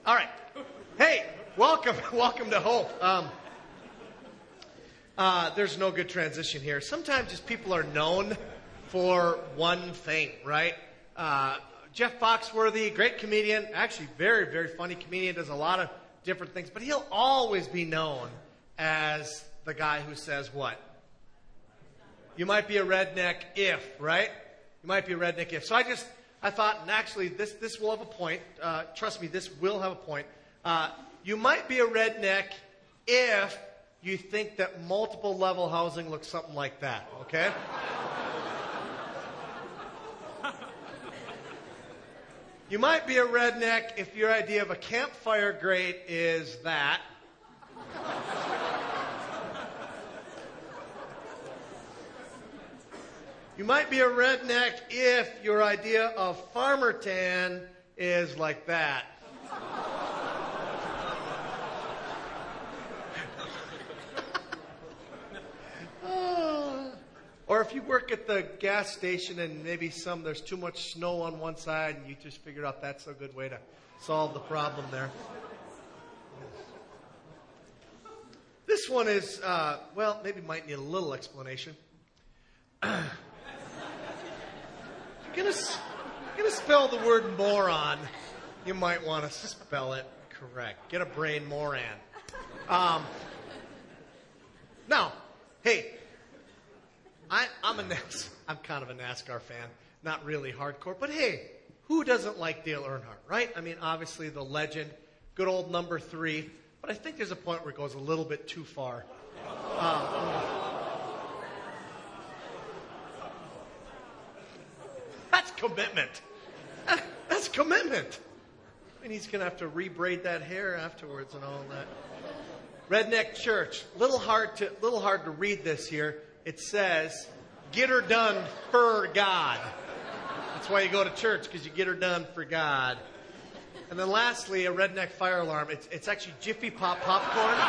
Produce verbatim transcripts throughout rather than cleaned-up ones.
All right. Hey, welcome, welcome to Hope. Um, uh, there's no good transition here. Sometimes just people are known for one thing, right? Uh, Jeff Foxworthy, great comedian, actually very, very funny comedian, does a lot of different things, but he'll always be known as the guy who says what? You might be a redneck if, right? You might be a redneck if. So I just, I thought, and actually this, this will have a point. Uh, trust me, this will have a point. Uh, you might be a redneck if you think that multiple level housing looks something like that, okay? You might be a redneck if your idea of a campfire grate is that. You might be a redneck if your idea of farmer tan is like that. Or if you work at the gas station and maybe some there's too much snow on one side and you just figured out that's a good way to solve the problem there. This one is, uh, well, maybe might need a little explanation. If you're going to spell the word moron, you might want to spell it correct. Get a brain moran. Um, now, hey, I, I'm a NAS, I'm kind of a NASCAR fan, not really hardcore, but hey, who doesn't like Dale Earnhardt, right? I mean, obviously the legend, good old number three, but I think there's a point where it goes a little bit too far. Um, that's commitment. That's commitment. I mean, he's going to have to rebraid that hair afterwards and all that. Redneck Church, little hard to, little hard to read this here. It says, get her done for God. That's why you go to church, because you get her done for God. And then lastly, a redneck fire alarm. It's, it's actually Jiffy Pop popcorn.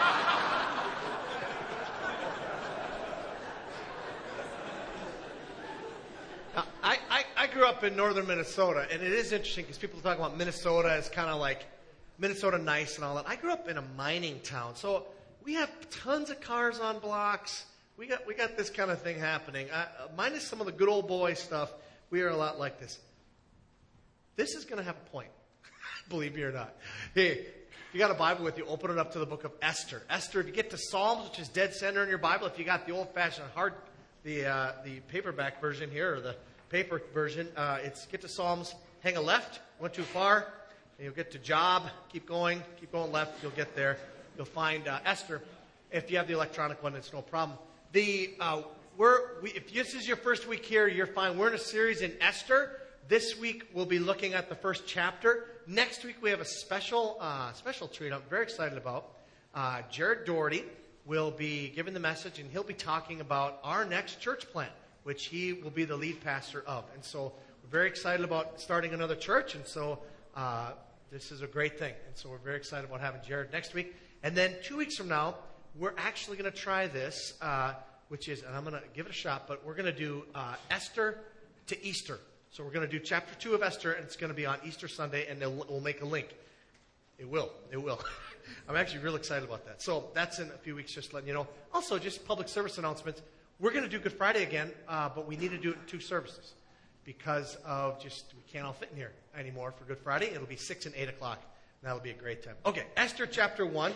Now, I, I, I grew up in northern Minnesota, and it is interesting because people talk about Minnesota as kind of like Minnesota nice and all that. I grew up in a mining town, so we have tons of cars on blocks. We got we got this kind of thing happening. Uh, minus some of the good old boy stuff, we are a lot like this. This is going to have a point, believe me or not. Hey, if you got a Bible with you, open it up to the book of Esther. Esther, if you get to Psalms, which is dead center in your Bible, if you got the old-fashioned hard, the uh, the paperback version here, or the paper version, uh, it's get to Psalms, hang a left, went too far, and you'll get to Job, keep going, keep going left, you'll get there. You'll find uh, Esther. If you have the electronic one, it's no problem. The uh, we're, we, if this is your first week here, you're fine. We're in a series in Esther. This week we'll be looking at the first chapter. Next week we have a special uh, special treat I'm very excited about. Uh, Jared Doherty will be giving the message, and he'll be talking about our next church plant, which he will be the lead pastor of. And so we're very excited about starting another church, and so uh, this is a great thing. And so we're very excited about having Jared next week. And then two weeks from now, we're actually going to try this, uh, which is, and I'm going to give it a shot, but we're going to do uh, Esther to Easter. So we're going to do chapter two of Esther, and it's going to be on Easter Sunday, and we'll make a link. It will. It will. I'm actually real excited about that. So that's in a few weeks, just letting you know. Also, just public service announcements. We're going to do Good Friday again, uh, but we need to do it in two services because of just, we can't all fit in here anymore for Good Friday. It'll be six and eight o'clock. And that'll be a great time. Okay, Esther chapter one.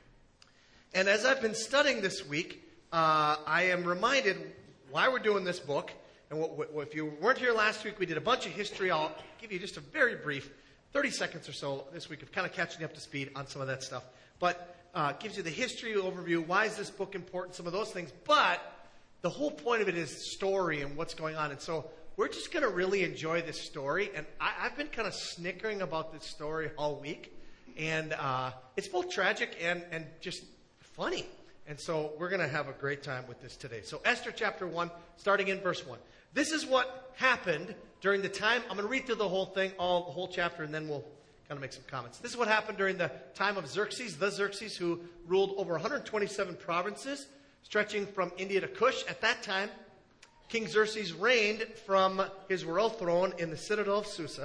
And as I've been studying this week, uh, I am reminded why we're doing this book. And what, what, if you weren't here last week, we did a bunch of history. I'll give you just a very brief, thirty seconds or so this week of kind of catching you up to speed on some of that stuff. But uh, gives you the history overview. Why is this book important? Some of those things. But the whole point of it is story and what's going on. And so we're just going to really enjoy this story. And I, I've been kind of snickering about this story all week. And uh, it's both tragic and, and just funny. And so we're going to have a great time with this today. So Esther chapter one, starting in verse one. This is what happened during the time. I'm going to read through the whole thing, all the whole chapter, and then we'll kind of make some comments. This is what happened during the time of Xerxes, the Xerxes, who ruled over one hundred twenty-seven provinces, stretching from India to Kush. At that time, King Xerxes reigned from his royal throne in the citadel of Susa,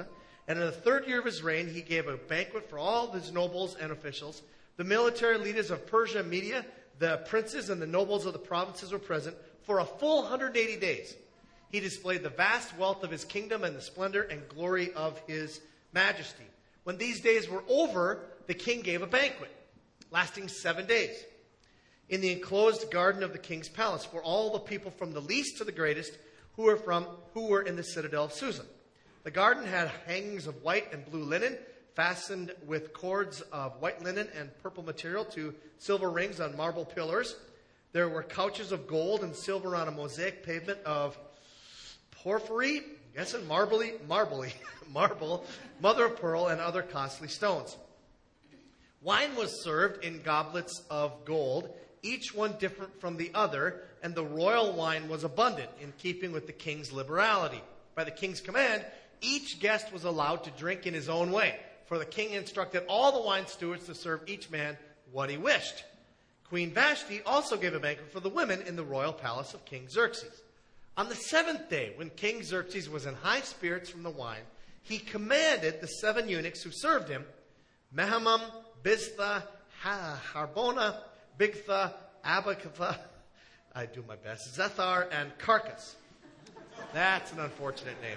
And in the third year of his reign, he gave a banquet for all his nobles and officials. The military leaders of Persia and Media, the princes and the nobles of the provinces were present for a full one hundred eighty days. He displayed the vast wealth of his kingdom and the splendor and glory of his majesty. When these days were over, the king gave a banquet, lasting seven days, in the enclosed garden of the king's palace, for all the people from the least to the greatest who were from who were in the citadel of Susa. The garden had hangings of white and blue linen, fastened with cords of white linen and purple material to silver rings on marble pillars. There were couches of gold and silver on a mosaic pavement of porphyry, I'm guessing marbly, marbly, marble, mother of pearl, and other costly stones. Wine was served in goblets of gold, each one different from the other, and the royal wine was abundant, in keeping with the king's liberality. By the king's command, each guest was allowed to drink in his own way, for the king instructed all the wine stewards to serve each man what he wished. Queen Vashti also gave a banquet for the women in the royal palace of King Xerxes. On the seventh day, when King Xerxes was in high spirits from the wine, he commanded the seven eunuchs who served him, Mehuman, Biztha, Harbona, Bigtha, Abagtha, I do my best, Zethar, and Carcass. That's an unfortunate name.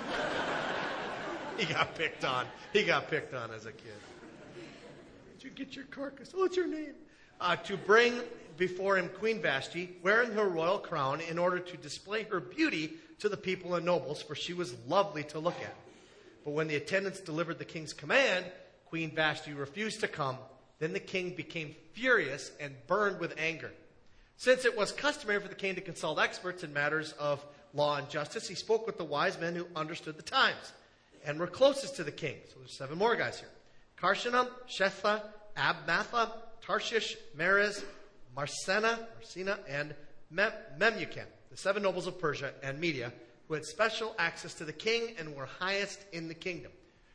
He got picked on. He got picked on as a kid. Did you get your carcass? What's your name? Uh, to bring before him Queen Vashti, wearing her royal crown, in order to display her beauty to the people and nobles, for she was lovely to look at. But when the attendants delivered the king's command, Queen Vashti refused to come. Then the king became furious and burned with anger. Since it was customary for the king to consult experts in matters of law and justice, he spoke with the wise men who understood the times and were closest to the king. So there's seven more guys here. Karshanam, Shetha, Abmatha, Tarshish, Meres, Marsena, Marsena, and Mem- Memucan, the seven nobles of Persia and Media, who had special access to the king and were highest in the kingdom.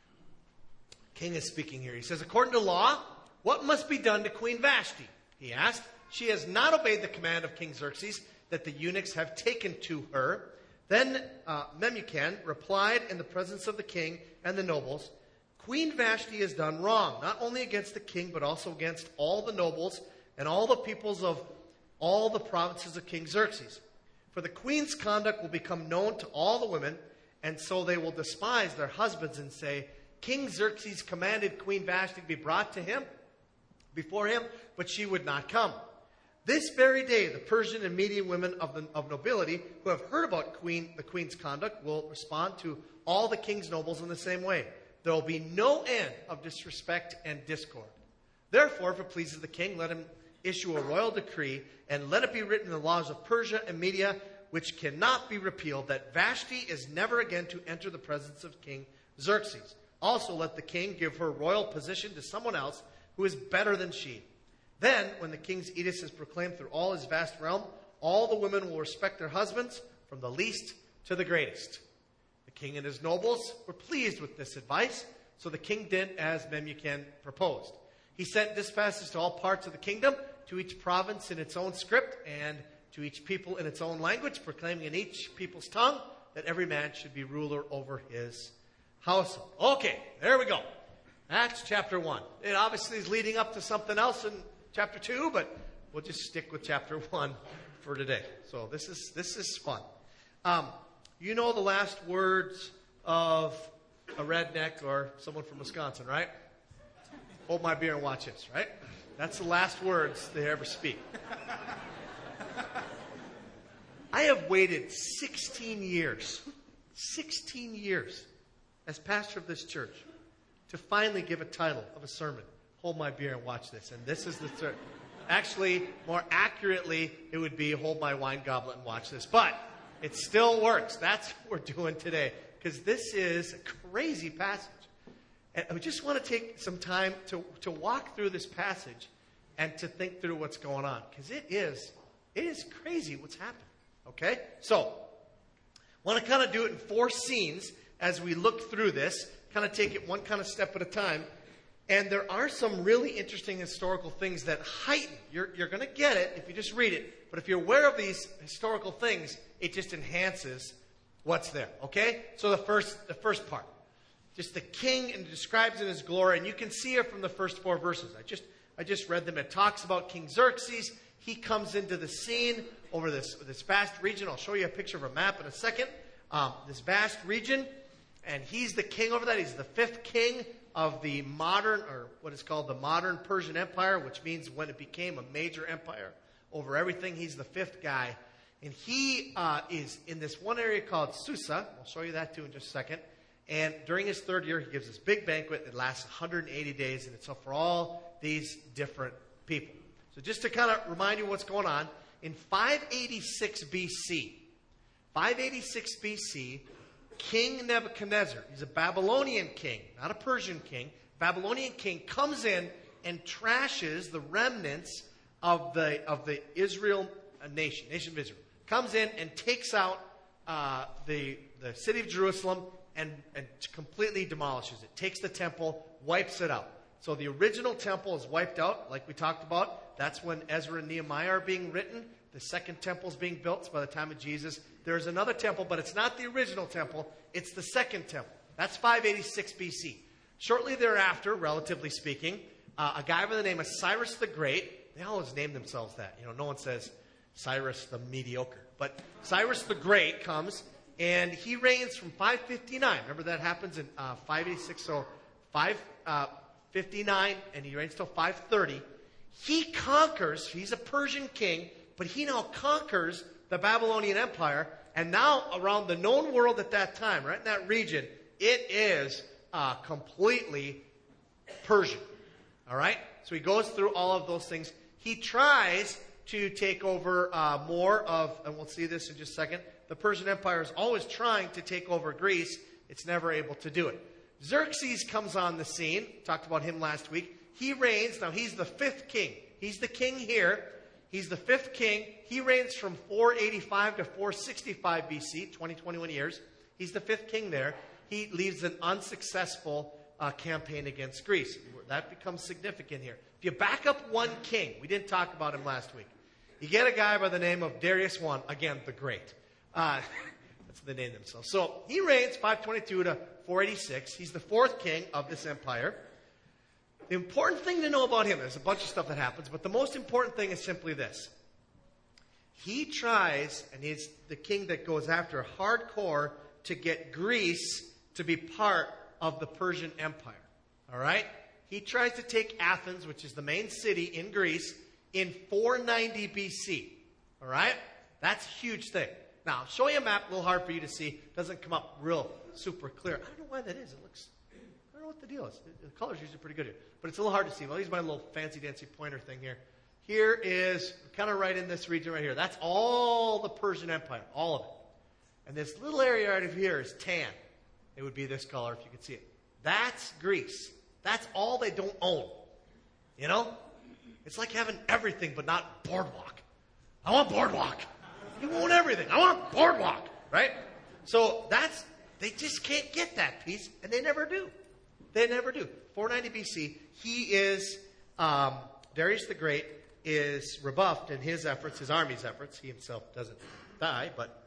King is speaking here. He says, according to law, what must be done to Queen Vashti? He asked. She has not obeyed the command of King Xerxes that the eunuchs have taken to her. Then uh, Memucan replied in the presence of the king and the nobles, Queen Vashti has done wrong, not only against the king, but also against all the nobles and all the peoples of all the provinces of King Xerxes. For the queen's conduct will become known to all the women, and so they will despise their husbands and say, King Xerxes commanded Queen Vashti to be brought to him, before him, but she would not come. This very day, the Persian and Median women of, the, of nobility who have heard about queen, the queen's conduct will respond to all the king's nobles in the same way. There will be no end of disrespect and discord. Therefore, if it pleases the king, let him issue a royal decree, and let it be written in the laws of Persia and Media, which cannot be repealed, that Vashti is never again to enter the presence of King Xerxes. Also, let the king give her royal position to someone else who is better than she. Then, when the king's edict is proclaimed through all his vast realm, all the women will respect their husbands, from the least to the greatest. The king and his nobles were pleased with this advice, so the king did as Memucan proposed. He sent dispatches to all parts of the kingdom, to each province in its own script, and to each people in its own language, proclaiming in each people's tongue that every man should be ruler over his household. Okay, there we go. That's chapter one. It obviously is leading up to something else in chapter two, but we'll just stick with chapter one for today. So this is this is fun. Um, you know the last words of a redneck or someone from Wisconsin, right? Hold my beer and watch this, right? That's the last words they ever speak. I have waited sixteen years, sixteen years as pastor of this church to finally give a title of a sermon. Hold my beer and watch this. And this is the third. Actually, more accurately, it would be hold my wine goblet and watch this. But it still works. That's what we're doing today. Because this is a crazy passage. And I just want to take some time to, to walk through this passage and to think through what's going on. Because it is, it is crazy what's happening. Okay? So, I want to kind of do it in four scenes as we look through this. Kind of take it one kind of step at a time. And there are some really interesting historical things that heighten. You're, you're going to get it if you just read it. But if you're aware of these historical things, it just enhances what's there. Okay? So the first, the first part. just the king, and it describes in his glory. And you can see it from the first four verses. I just I just read them. It talks about King Xerxes. He comes into the scene over this, this vast region. I'll show you a picture of a map in a second. Um, this vast region. And he's the king over that. He's the fifth king of the modern, or what is called the modern Persian Empire, which means when it became a major empire over everything, he's the fifth guy. And he uh, is in this one area called Susa. I'll show you that too in just a second. And during his third year, he gives this big banquet that lasts one hundred eighty days, and it's for all these different people. So just to kind of remind you what's going on, in five eighty-six B C, five eighty-six B C, King Nebuchadnezzar, he's a Babylonian king, not a Persian king. Babylonian king comes in and trashes the remnants of the of the Israel uh, nation, nation of Israel. Comes in and takes out uh, the the city of Jerusalem and, and completely demolishes it. Takes the temple, wipes it out. So the original temple is wiped out, like we talked about. That's when Ezra and Nehemiah are being written. The second temple is being built. So by the time of Jesus, there's another temple, but it's not the original temple. It's the second temple. That's five eighty-six B C. Shortly thereafter, relatively speaking, uh, a guy by the name of Cyrus the Great, they always name themselves that. You know, no one says Cyrus the Mediocre. But Cyrus the Great comes, and he reigns from five fifty-nine. Remember that happens in uh, five eighty-six, so five fifty-nine, and he reigns till five thirty. He conquers, he's a Persian king, but he now conquers the Babylonian Empire, and now around the known world at that time, right in that region, it is uh, completely Persian. All right? So he goes through all of those things. He tries to take over uh, more of, and we'll see this in just a second, the Persian Empire is always trying to take over Greece. It's never able to do it. Xerxes comes on the scene. Talked about him last week. He reigns. Now, he's the fifth king. He's the king here. He's the fifth king. He reigns from four eighty-five to four sixty-five B C, twenty, twenty-one years. He's the fifth king there. He leads an unsuccessful uh, campaign against Greece. That becomes significant here. If you back up one king, we didn't talk about him last week. You get a guy by the name of Darius the First, again, the Great. Uh, that's what they named themselves. So he reigns five twenty-two to four eighty-six. He's the fourth king of this empire. The important thing to know about him, there's a bunch of stuff that happens, but the most important thing is simply this. He tries, and he's the king that goes after hardcore to get Greece to be part of the Persian Empire. All right? He tries to take Athens, which is the main city in Greece, in four ninety B C. All right? That's a huge thing. Now, I'll show you a map, a little hard for you to see. It doesn't come up real super clear. I don't know why that is. It looks, I don't know what the deal is. The color's usually pretty good here. But it's a little hard to see. Well, here's my little fancy-dancy pointer thing here. Here is kind of right in this region right here. That's all the Persian Empire, all of it. And this little area right over here is tan. It would be this color if you could see it. That's Greece. That's all they don't own. You know? It's like having everything but not Boardwalk. I want Boardwalk. You own everything. I want Boardwalk. Right? So that's, they just can't get that piece, and they never do. They never do. four ninety B C, he is, um, Darius the Great is rebuffed in his efforts, his army's efforts. He himself doesn't die, but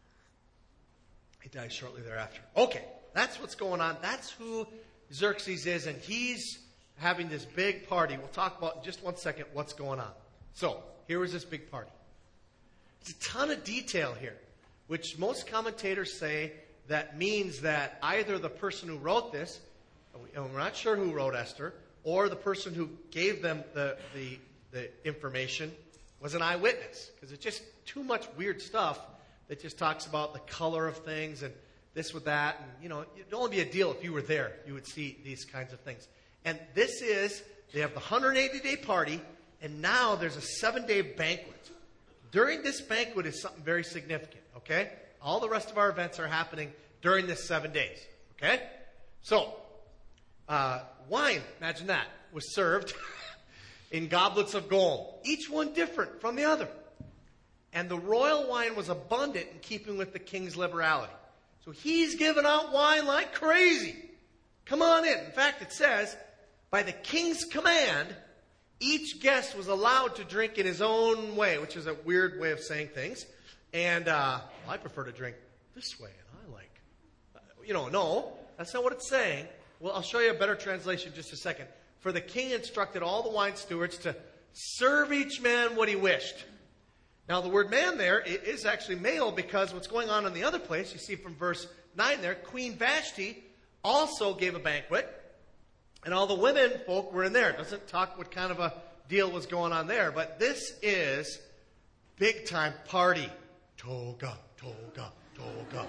he dies shortly thereafter. Okay, that's what's going on. That's who Xerxes is, and he's having this big party. We'll talk about in just one second what's going on. So, here was this big party. There's a ton of detail here, which most commentators say that means that either the person who wrote this, and we're not sure who wrote Esther, or the person who gave them the, the, the information was an eyewitness. Because it's just too much weird stuff that just talks about the color of things and this with that. And, you know, it'd only be a deal if you were there. You would see these kinds of things. And this is, they have the one hundred eighty day party, and now there's a seven-day banquet. During this banquet is something very significant, okay? All the rest of our events are happening during this seven days, okay? So, uh, wine, imagine that, was served in goblets of gold, each one different from the other. And the royal wine was abundant in keeping with the king's liberality. So he's giving out wine like crazy. Come on in. In fact, it says, by the king's command, each guest was allowed to drink in his own way, which is a weird way of saying things. And uh, I prefer to drink this way, and I like, uh, you know, no. That's not what it's saying. Well, I'll show you a better translation in just a second. For the king instructed all the wine stewards to serve each man what he wished. Now, the word man there is actually male because what's going on in the other place, you see from verse nine there, Queen Vashti also gave a banquet, and all the women folk were in there. It doesn't talk what kind of a deal was going on there, but this is big-time party. Toga, toga, toga.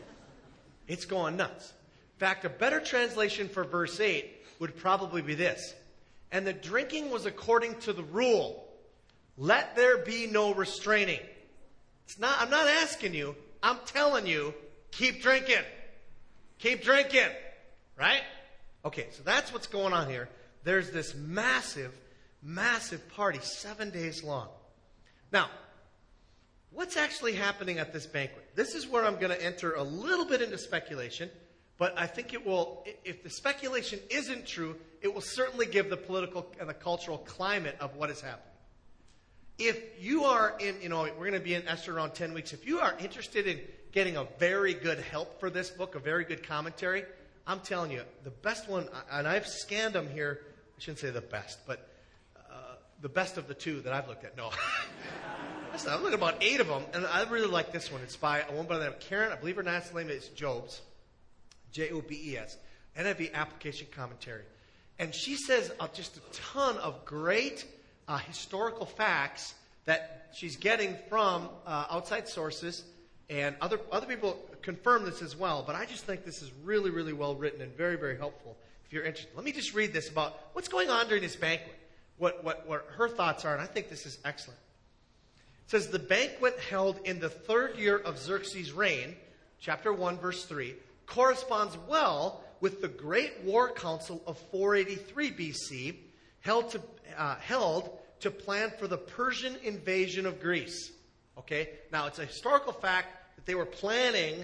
It's going nuts. In fact, a better translation for verse eight would probably be this. And the drinking was according to the rule. Let there be no restraining. It's not, I'm not asking you. I'm telling you, keep drinking. Keep drinking. Right? Okay, so that's what's going on here. There's this massive, massive party, seven days long. Now, what's actually happening at this banquet? This is where I'm going to enter a little bit into speculation, but I think it will, if the speculation isn't true, it will certainly give the political and the cultural climate of what is happening. If you are in, you know, we're going to be in Esther around ten weeks. If you are interested in getting a very good help for this book, a very good commentary, I'm telling you, the best one, and I've scanned them here, I shouldn't say the best, but uh, the best of the two that I've looked at. No. Listen, I've looked at about eight of them, and I really like this one. It's by a woman by the name of Karen, I believe her last name is Jobes, J O B E S, N I V application commentary. And she says uh, just a ton of great uh, historical facts that she's getting from uh, outside sources, and other other people confirm this as well. But I just think this is really, really well written and very, very helpful if you're interested. Let me just read this about what's going on during this banquet, what, what, what her thoughts are, and I think this is excellent. It says, the banquet held in the third year of Xerxes' reign, chapter one, verse three, corresponds well with the great war council of four eighty-three B C, held to, uh, held to plan for the Persian invasion of Greece. Okay? Now, it's a historical fact that they were planning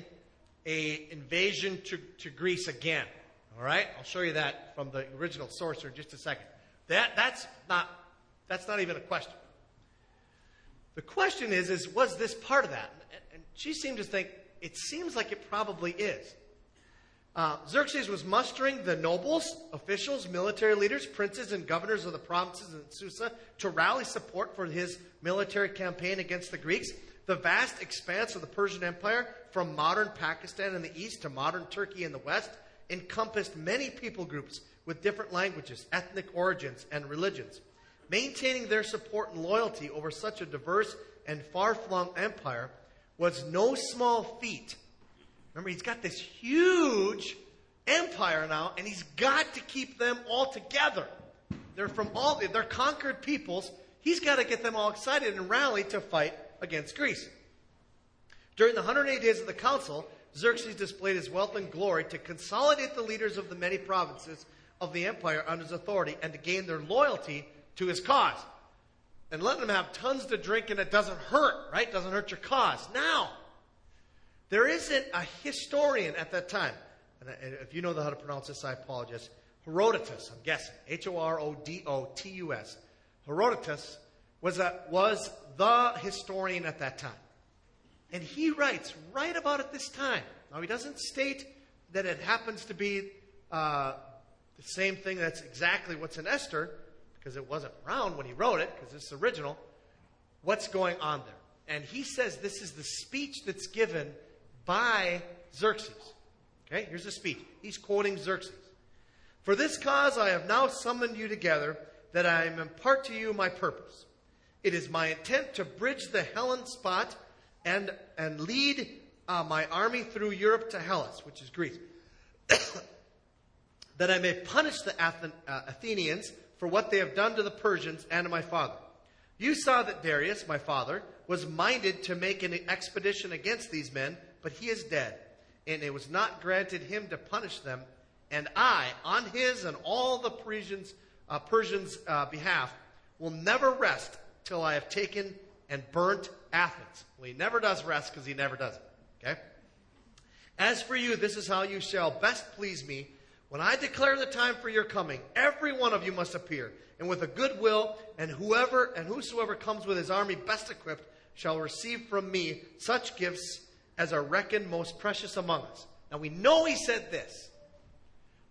a invasion to, to Greece again. All right? I'll show you that from the original source here in just a second. That, that's not, that's not even a question. The question is, is was this part of that? And, and she seemed to think, it seems like it probably is. Uh, Xerxes was mustering the nobles, officials, military leaders, princes, and governors of the provinces in Susa to rally support for his military campaign against the Greeks. The vast expanse of the Persian Empire, from modern Pakistan in the east to modern Turkey in the west, encompassed many people groups with different languages, ethnic origins, and religions. Maintaining their support and loyalty over such a diverse and far-flung empire was no small feat. Remember, he's got this huge empire now, and he's got to keep them all together. They're from all, they're conquered peoples. He's got to get them all excited and rally to fight against Greece. During the one hundred eight days of the council, Xerxes displayed his wealth and glory to consolidate the leaders of the many provinces of the empire under his authority and to gain their loyalty to his cause. And letting them have tons to drink and it doesn't hurt, right? Doesn't hurt your cause. Now, there isn't a historian at that time. And if you know how to pronounce this, I apologize. Herodotus, I'm guessing. H O R O D O T U S. Herodotus was, a, was the historian at that time. And he writes right about at this time. Now, he doesn't state that it happens to be uh, the same thing that's exactly what's in Esther, because it wasn't around when he wrote it, because it's original. What's going on there? And he says this is the speech that's given by Xerxes. Okay, here's the speech. He's quoting Xerxes. For this cause I have now summoned you together, that I may impart to you my purpose. It is my intent to bridge the Hellespont and, and lead uh, my army through Europe to Hellas, which is Greece, that I may punish the Athen, uh, Athenians for what they have done to the Persians and to my father. You saw that Darius, my father, was minded to make an expedition against these men, but he is dead, and it was not granted him to punish them. And I, on his and all the Persians' uh, Persians' uh, behalf, will never rest till I have taken and burnt Athens. Well, he never does rest because he never does it. Okay? As for you, this is how you shall best please me. When I declare the time for your coming, every one of you must appear, and with a good will, and whoever and whosoever comes with his army best equipped shall receive from me such gifts as are reckoned most precious among us. Now we know he said this.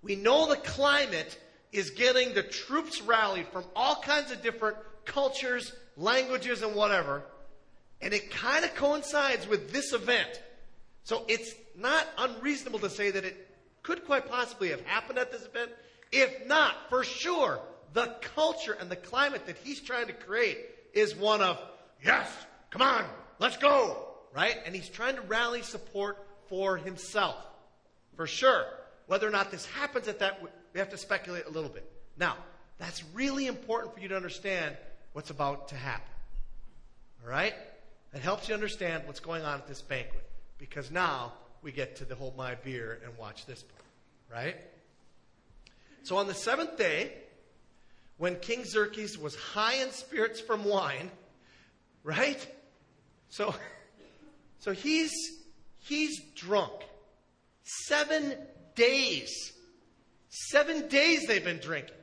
We know the climate is getting the troops rallied from all kinds of different cultures, languages, and whatever. And it kind of coincides with this event. So it's not unreasonable to say that it could quite possibly have happened at this event. If not, for sure, the culture and the climate that he's trying to create is one of, yes, come on, let's go, right? And he's trying to rally support for himself, for sure. Whether or not this happens at that, we have to speculate a little bit. Now, that's really important for you to understand what's about to happen. All right? That helps you understand what's going on at this banquet. Because now we get to the hold my beer and watch this part. Right? So on the seventh day, when King Xerxes was high in spirits from wine, right? So, so he's he's drunk. Seven days. Seven days they've been drinking.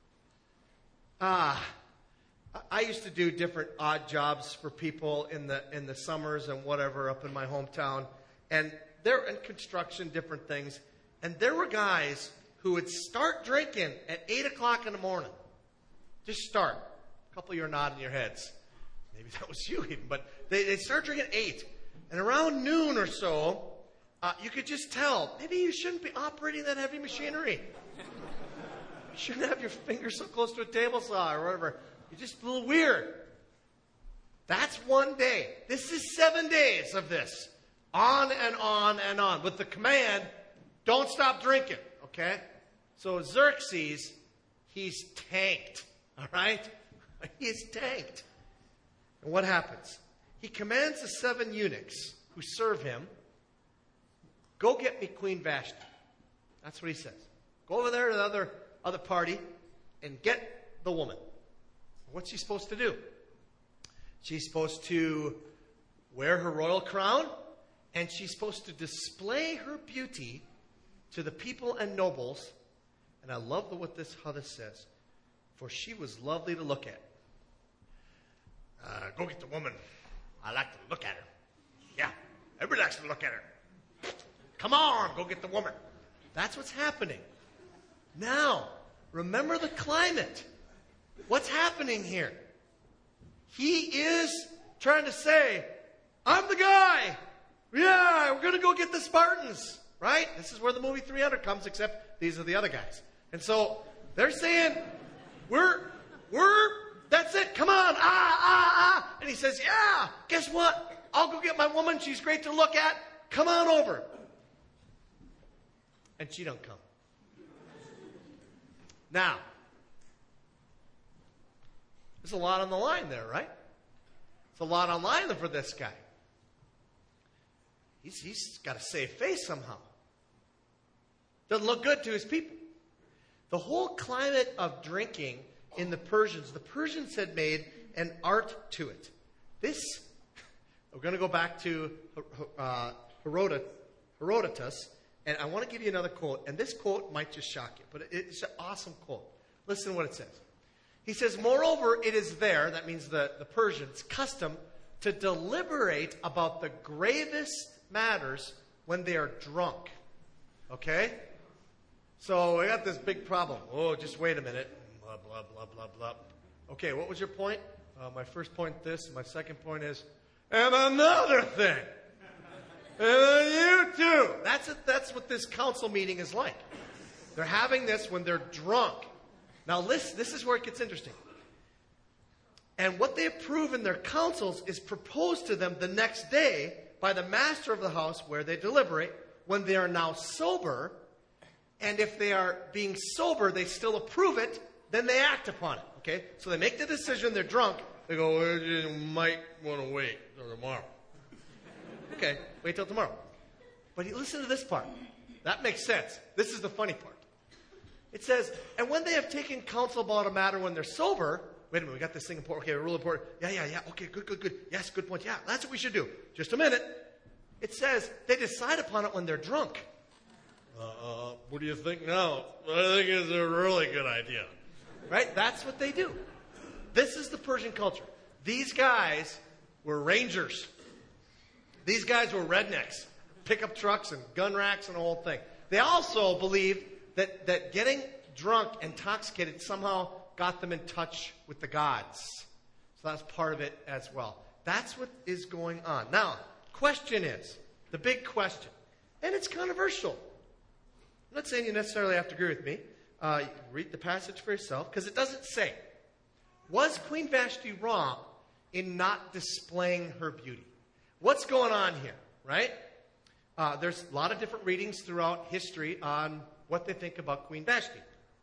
Ah, I used to do different odd jobs for people in the in the summers and whatever up in my hometown, and they're in construction, different things, and there were guys who would start drinking at eight o'clock in the morning. Just start. A couple of you are nodding your heads. Maybe that was you even, but they they start drinking at eight, and around noon or so, uh, you could just tell maybe you shouldn't be operating that heavy machinery. You shouldn't have your fingers so close to a table saw or whatever. You're just a little weird. That's one day. This is seven days of this. On and on and on. With the command, don't stop drinking. Okay? So Xerxes, he's tanked. All right? He's tanked. And what happens? He commands the seven eunuchs who serve him, go get me Queen Vashti. That's what he says. Go over there to the other, other party and get the woman. What's she supposed to do? She's supposed to wear her royal crown, and she's supposed to display her beauty to the people and nobles. And I love the, what this how this says. For she was lovely to look at. Uh, go get the woman. I like to look at her. Yeah, everybody likes to look at her. Come on, go get the woman. That's what's happening. Now, remember the climate. What's happening here? He is trying to say, I'm the guy. Yeah, we're going to go get the Spartans. Right? This is where the movie three hundred comes, except these are the other guys. And so they're saying, we're, we're, that's it. Come on. Ah, ah, ah. And he says, yeah, guess what? I'll go get my woman. She's great to look at. Come on over. And she don't come. Now, there's a lot on the line there, right? It's a lot on the line for this guy. He's, he's got to save face somehow. Doesn't look good to his people. The whole climate of drinking in the Persians, the Persians had made an art to it. This, we're going to go back to uh, Herodotus, and I want to give you another quote. And this quote might just shock you, but it's an awesome quote. Listen to what it says. He says, moreover, it is there, that means the, the Persians, custom to deliberate about the gravest matters when they are drunk. Okay? So we got this big problem. Oh, just wait a minute. Blah, blah, blah, blah, blah. Okay, what was your point? Uh, my first point this, my second point is, and another thing. And then you too. That's it, that's what this council meeting is like. They're having this when they're drunk. Now, listen, this is where it gets interesting. And what they approve in their councils is proposed to them the next day by the master of the house where they deliberate when they are now sober. And if they are being sober, they still approve it, then they act upon it. Okay? So they make the decision, they're drunk. They go, well, you might want to wait till tomorrow. Okay, wait till tomorrow. But listen to this part. That makes sense. This is the funny part. It says, and when they have taken counsel about a matter when they're sober, wait a minute, we got this thing important. Okay, real important. Yeah, yeah, yeah. Okay, good, good, good. Yes, good point. Yeah, that's what we should do. Just a minute. It says they decide upon it when they're drunk. Uh, what do you think now? I think it's a really good idea. Right? That's what they do. This is the Persian culture. These guys were rangers. These guys were rednecks. Pickup trucks and gun racks and the whole thing. They also believed that, that getting drunk, intoxicated, somehow got them in touch with the gods. So that's part of it as well. That's what is going on. Now, question is, the big question, and it's controversial. I'm not saying you necessarily have to agree with me. Uh, read the passage for yourself, because it doesn't say. Was Queen Vashti wrong in not displaying her beauty? What's going on here, right? Uh, there's a lot of different readings throughout history on what they think about Queen Vashti.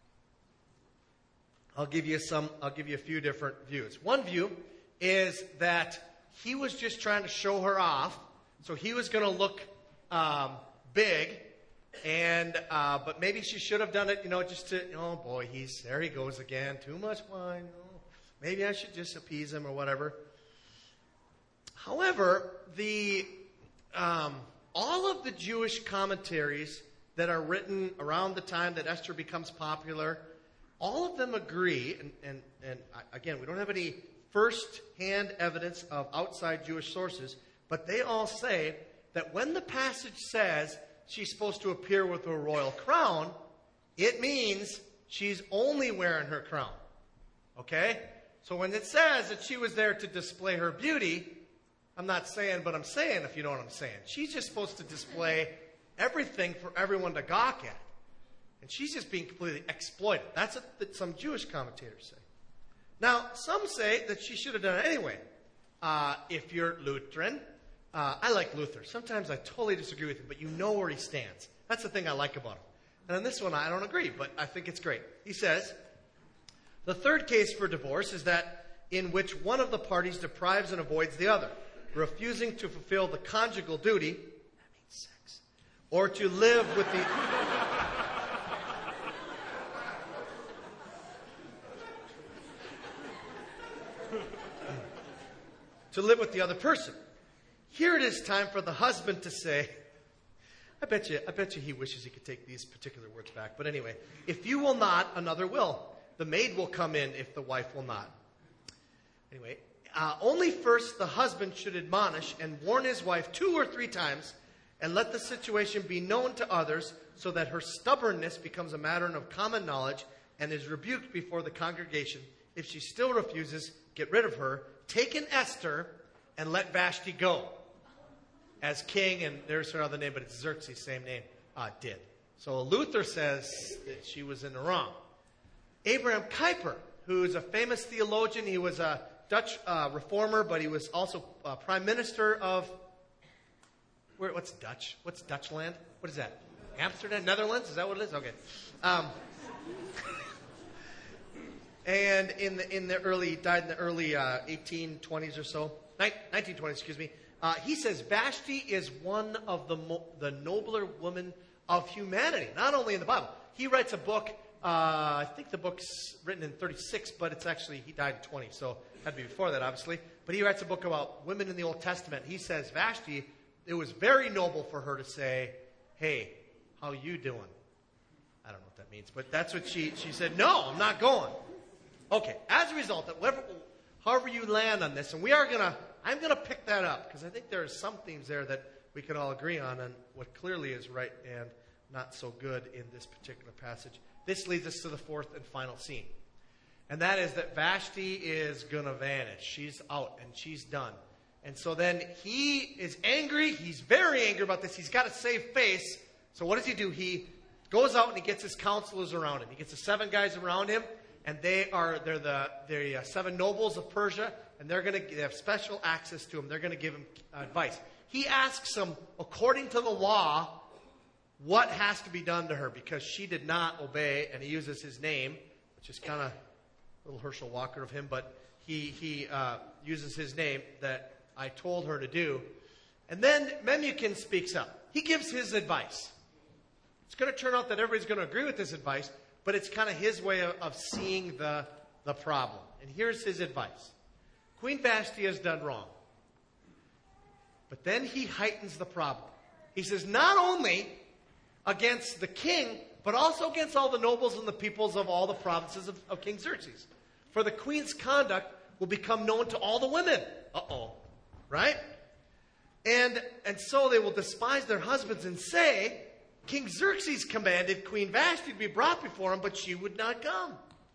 I'll give you some. I'll give you a few different views. One view is that he was just trying to show her off, so he was going to look um, big, and uh, but maybe she should have done it, you know, just to. Oh boy, he's there. He goes again. Too much wine. Oh, maybe I should just appease him or whatever. However, the um, all of the Jewish commentaries that are written around the time that Esther becomes popular, all of them agree, and, and, and again, we don't have any first-hand evidence of outside Jewish sources, but they all say that when the passage says she's supposed to appear with a royal crown, it means she's only wearing her crown. Okay? So when it says that she was there to display her beauty, I'm not saying, but I'm saying, if you know what I'm saying. She's just supposed to display everything for everyone to gawk at. And she's just being completely exploited. That's what some Jewish commentators say. Now, some say that she should have done it anyway. Uh, if you're Lutheran, uh, I like Luther. Sometimes I totally disagree with him, but you know where he stands. That's the thing I like about him. And on this one, I don't agree, but I think it's great. He says, the third case for divorce is that in which one of the parties deprives and avoids the other, refusing to fulfill the conjugal duty, that means sex, or to live with the... to live with the other person. Here it is time for the husband to say, I bet you, I bet you he wishes he could take these particular words back. But anyway, if you will not, another will. The maid will come in if the wife will not. Anyway, uh, only first the husband should admonish and warn his wife two or three times and let the situation be known to others so that her stubbornness becomes a matter of common knowledge and is rebuked before the congregation. If she still refuses, get rid of her. Take an Esther and let Vashti go. As king, and there's her other name, but it's Xerxes, same name, uh, did. So Luther says that she was in the wrong. Abraham Kuyper, who is a famous theologian, he was a Dutch uh, reformer, but he was also uh, prime minister of, where? What's Dutch? What's Dutchland? What is that? Amsterdam, Netherlands? Is that what it is? Okay. Um, and in the in the early, died in the early uh, eighteen twenties or so, nineteen twenties, excuse me. Uh, he says Vashti is one of the mo- the nobler women of humanity, not only in the Bible. He writes a book. Uh, I think the book's written in thirty-six, but it's actually, he died in twenty, so it had to be before that, obviously. But he writes a book about women in the Old Testament. He says Vashti, it was very noble for her to say, hey, how you doing? I don't know what that means, but that's what she, she said, no, I'm not going. Okay, as a result, whatever, however you land on this, and we are going to, I'm going to pick that up, because I think there are some themes there that we can all agree on, and what clearly is right and not so good in this particular passage. This leads us to the fourth and final scene. And that is that Vashti is going to vanish. She's out and she's done. And so then he is angry. He's very angry about this. He's got to save face. So what does he do? He goes out and he gets his counselors around him. He gets the seven guys around him. And they are, they're the, they're the seven nobles of Persia. And they're going to they have special access to him. They're going to give him advice. He asks them, according to the law, what has to be done to her, because she did not obey, and he uses his name, which is kind of a little Herschel Walker of him, but he, he uh, uses his name that I told her to do. And then Memucan speaks up. He gives his advice. It's going to turn out that everybody's going to agree with this advice, but it's kind of his way of, of seeing the, the problem. And here's his advice. Queen Vashti has done wrong. But then he heightens the problem. He says, not only against the king, but also against all the nobles and the peoples of all the provinces of, of King Xerxes. For the queen's conduct will become known to all the women. Uh-oh. Right? And, and so they will despise their husbands and say, King Xerxes commanded Queen Vashti to be brought before him, but she would not come.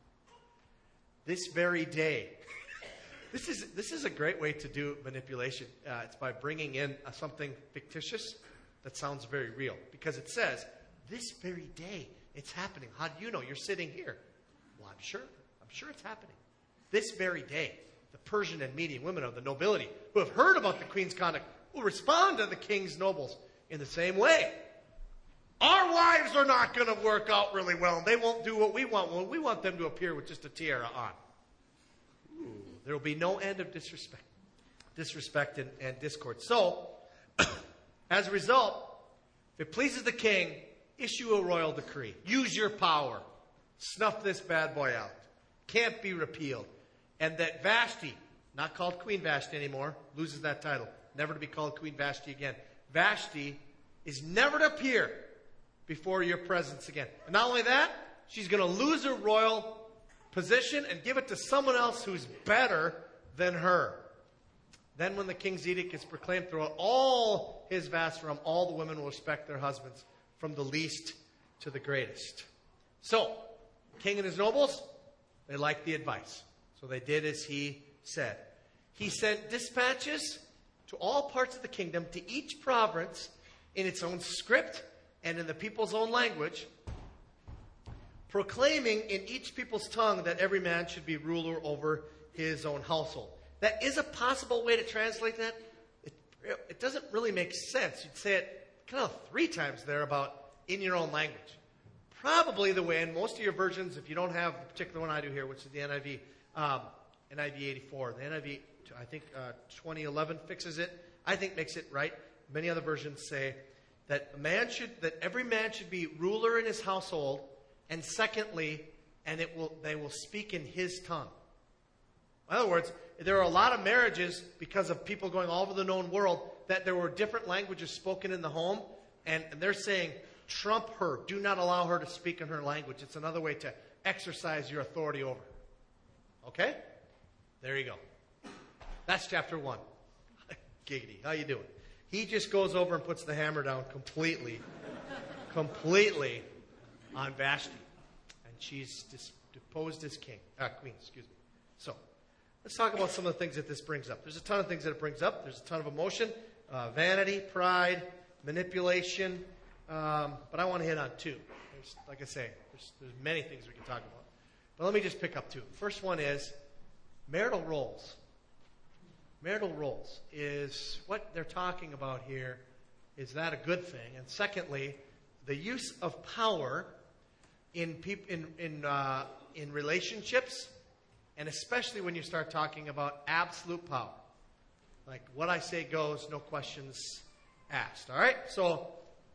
This very day. This is, this is a great way to do manipulation. Uh, it's by bringing in uh, something fictitious that sounds very real. Because it says, this very day, it's happening. How do you know? You're sitting here. Well, I'm sure. I'm sure it's happening. This very day, the Persian and Median women of the nobility who have heard about the queen's conduct will respond to the king's nobles in the same way. Our wives are not going to work out really well. They won't do what we want. Well, we want them to appear with just a tiara on. Ooh, there will be no end of disrespect, disrespect and, and discord. So, as a result, if it pleases the king, issue a royal decree. Use your power. Snuff this bad boy out. Can't be repealed. And that Vashti, not called Queen Vashti anymore, loses that title. Never to be called Queen Vashti again. Vashti is never to appear before your presence again. And not only that, she's going to lose her royal position and give it to someone else who's better than her. Then when the king's edict is proclaimed throughout all his vast realm, all the women will respect their husbands, from the least to the greatest. So, the king and his nobles, they liked the advice. So they did as he said. He sent dispatches to all parts of the kingdom, to each province in its own script and in the people's own language, proclaiming in each people's tongue that every man should be ruler over his own household. That is a possible way to translate that. It, it doesn't really make sense. You'd say it kind of three times there about in your own language. Probably the way, in most of your versions, if you don't have the particular one I do here, which is the N I V, um, N I V eighty-four, the N I V, I think uh, twenty eleven fixes it. I think makes it right. Many other versions say that a man should, that every man should be ruler in his household, and secondly, and it will, they will speak in his tongue. In other words, there are a lot of marriages because of people going all over the known world that there were different languages spoken in the home, and, and they're saying, trump her. Do not allow her to speak in her language. It's another way to exercise your authority over her. Okay? There you go. That's chapter one. Giggity. How you doing? He just goes over and puts the hammer down completely, completely on Vashti. And she's dis- deposed as king, uh, queen, excuse me. So, let's talk about some of the things that this brings up. There's a ton of things that it brings up. There's a ton of emotion, uh, vanity, pride, manipulation. Um, but I want to hit on two. There's, like I say, there's, there's many things we can talk about. But let me just pick up two. First one is marital roles. Marital roles is what they're talking about here. Is that a good thing? And secondly, the use of power in peop- in in uh, in relationships, and especially when you start talking about absolute power, like what I say goes, no questions asked. All right, so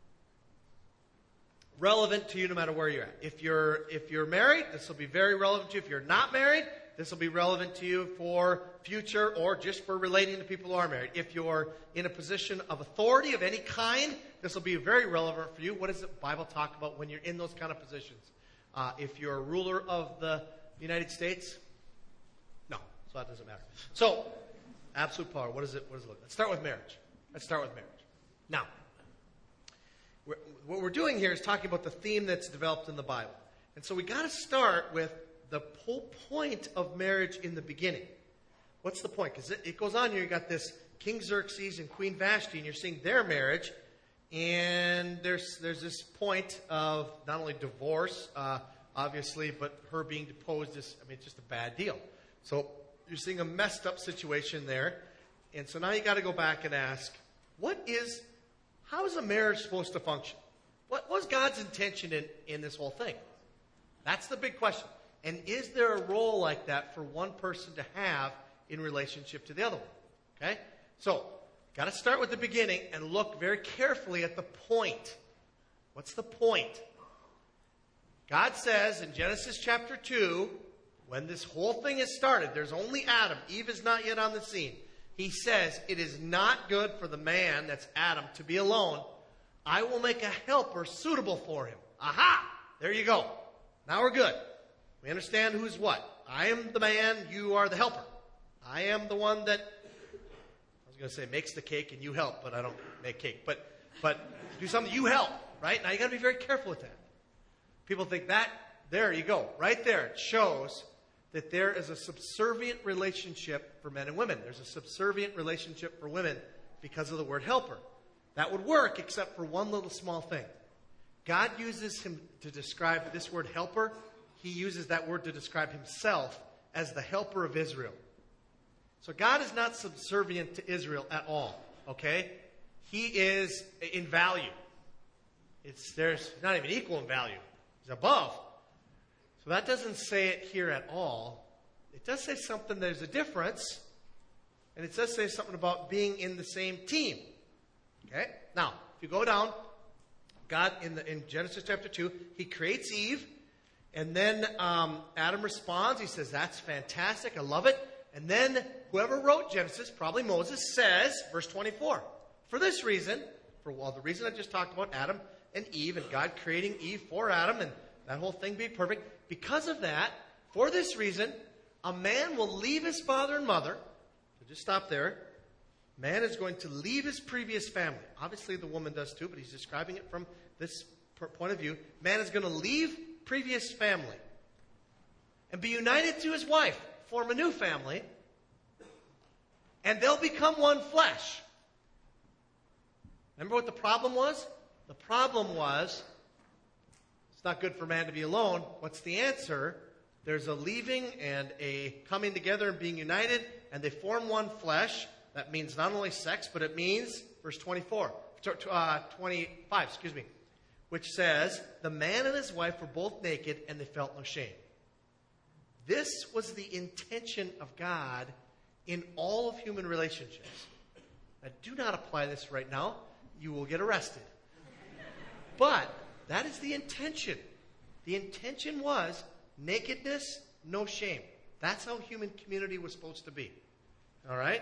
relevant to you no matter where you're at. If you're if you're married, this will be very relevant to you. If you're not married, this will be relevant to you for future or just for relating to people who are married. If you're in a position of authority of any kind, this will be very relevant for you. What does the Bible talk about when you're in those kind of positions? Uh, if you're a ruler of the United States, no, so that doesn't matter. So, absolute power. What is it? What does it look like? Let's start with marriage. Let's start with marriage. Now, we're, what we're doing here is talking about the theme that's developed in the Bible, and so we got to start with the whole point of marriage in the beginning. What's the point? Because it, it goes on here. You got this King Xerxes and Queen Vashti, and you're seeing their marriage. And there's there's this point of not only divorce, uh, obviously, but her being deposed is, I mean, it's just a bad deal. So you're seeing a messed up situation there. And so now you got to go back and ask, what is, how is a marriage supposed to function? What was God's intention in, in this whole thing? That's the big question. And is there a role like that for one person to have in relationship to the other one? Okay? So, got to start with the beginning and look very carefully at the point. What's the point? God says in Genesis chapter two, when this whole thing has started, there's only Adam. Eve is not yet on the scene. He says, it is not good for the man, that's Adam, to be alone. I will make a helper suitable for him. Aha! There you go. Now we're good. We understand who's what. I am the man, you are the helper. I am the one that, I was going to say makes the cake and you help, but I don't make cake. But but do something, you help. right? Now you got to be very careful with that. People think that, there you go, right there. It shows that there is a subservient relationship for men and women. There's a subservient relationship for women because of the word helper. That would work except for one little small thing. God uses him to describe this word helper. He uses that word to describe himself as the helper of Israel. So God is not subservient to Israel at all, okay? He is in value. It's there's not even equal in value. He's above. So that doesn't say it here at all. It does say something, there's a difference. And it does say something about being in the same team. Okay? Now, if you go down, God, in, the, in Genesis chapter two, he creates Eve. And then um, Adam responds. He says, that's fantastic. I love it. And then whoever wrote Genesis, probably Moses, says, verse twenty-four, for this reason, for well, the reason I just talked about Adam and Eve and God creating Eve for Adam and that whole thing being perfect, because of that, for this reason, a man will leave his father and mother. So just stop there. Man is going to leave his previous family. Obviously, the woman does too, but he's describing it from this point of view. Man is going to leave previous family and be united to his wife, form a new family, and they'll become one flesh. Remember what the problem was? The problem was, it's not good for man to be alone. What's the answer? There's a leaving and a coming together and being united, and they form one flesh. That means not only sex, but it means, verse twenty-four, uh, twenty-five, excuse me, which says, the man and his wife were both naked, and they felt no shame. This was the intention of God in all of human relationships. Now, do not apply this right now. You will get arrested. But that is the intention. The intention was nakedness, no shame. That's how human community was supposed to be. All right?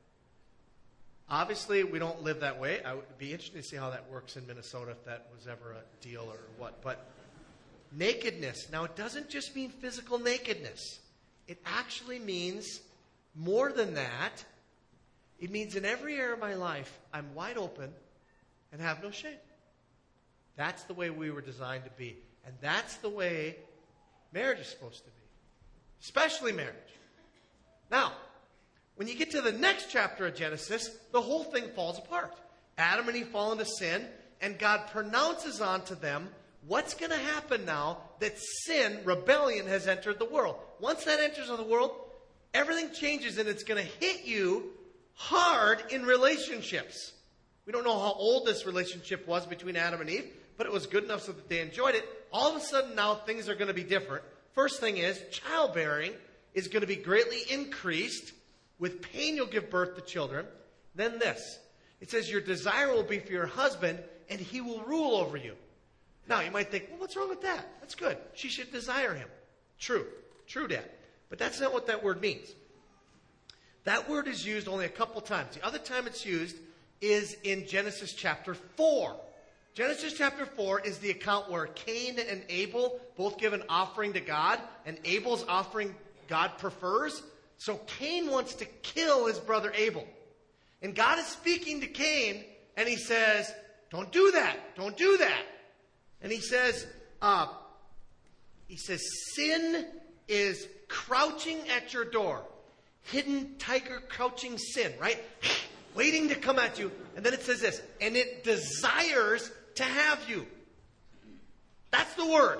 Obviously, we don't live that way. I would be interested to see how that works in Minnesota, if that was ever a deal or what. But nakedness. Now, it doesn't just mean physical nakedness. It actually means more than that. It means in every area of my life, I'm wide open and have no shame. That's the way we were designed to be. And that's the way marriage is supposed to be. Especially marriage. Now, when you get to the next chapter of Genesis, the whole thing falls apart. Adam and Eve fall into sin, and God pronounces onto them what's going to happen now that sin, rebellion, has entered the world. Once that enters the world, everything changes, and it's going to hit you hard in relationships. We don't know how old this relationship was between Adam and Eve, but it was good enough so that they enjoyed it. All of a sudden now things are going to be different. First thing is, childbearing is going to be greatly increased. With pain you'll give birth to children. Then this. It says your desire will be for your husband, and he will rule over you. Now you might think, well, what's wrong with that? That's good. She should desire him. True. True, Dad. But that's not what that word means. That word is used only a couple times. The other time it's used is in Genesis chapter four. Genesis chapter four is the account where Cain and Abel both give an offering to God, and Abel's offering God prefers. So Cain wants to kill his brother Abel. And God is speaking to Cain, and he says, don't do that. Don't do that. And he says, uh, he says, sin is crouching at your door. Hidden tiger crouching sin, right? Waiting to come at you. And then it says this, and it desires to have you. That's the word.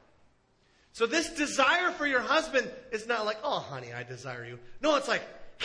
So this desire for your husband is not like, oh, honey, I desire you. No, it's like,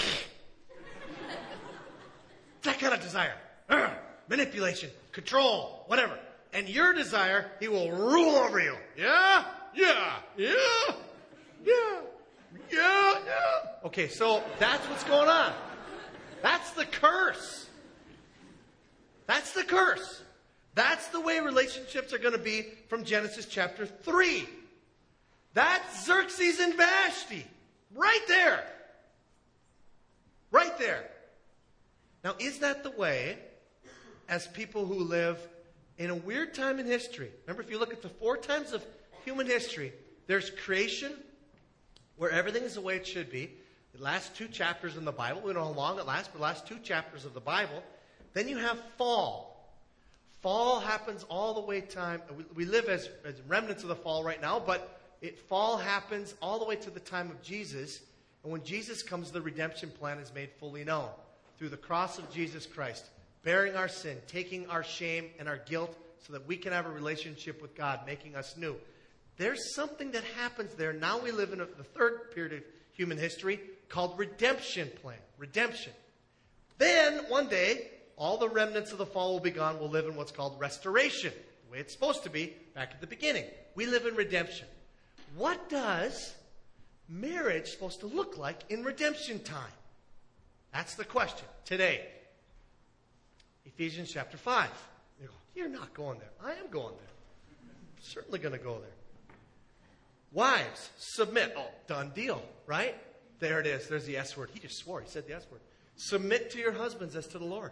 that kind of desire. Urgh, manipulation, control, whatever. And your desire, he will rule over you. Yeah? Yeah. Yeah. Yeah. Yeah. Yeah. Okay, so that's what's going on. That's the curse. That's the curse. That's the way relationships are going to be from Genesis chapter three. That's Xerxes and Vashti. Right there. Right there. Now, is that the way, as people who live in a weird time in history? Remember, if you look at the four times of human history, there's creation, where everything is the way it should be. The last two chapters in the Bible, we don't know how long it lasts, but the last two chapters of the Bible. Then you have fall. Fall happens all the way time. We, we live as, as remnants of the fall right now, but it fall happens all the way to the time of Jesus. And when Jesus comes, the redemption plan is made fully known through the cross of Jesus Christ, bearing our sin, taking our shame and our guilt so that we can have a relationship with God, making us new. There's something that happens there. Now we live in a, the third period of human history called redemption plan. Redemption. Then, one day, all the remnants of the fall will be gone. We'll live in what's called restoration, the way it's supposed to be back at the beginning. We live in redemption. What does marriage supposed to look like in redemption time? That's the question today. Ephesians chapter five. You go, you're not going there. I am going there. I'm certainly going to go there. Wives, submit. Oh, done deal, right? There it is. There's the S word. He just swore. He said the S word. Submit to your husbands as to the Lord.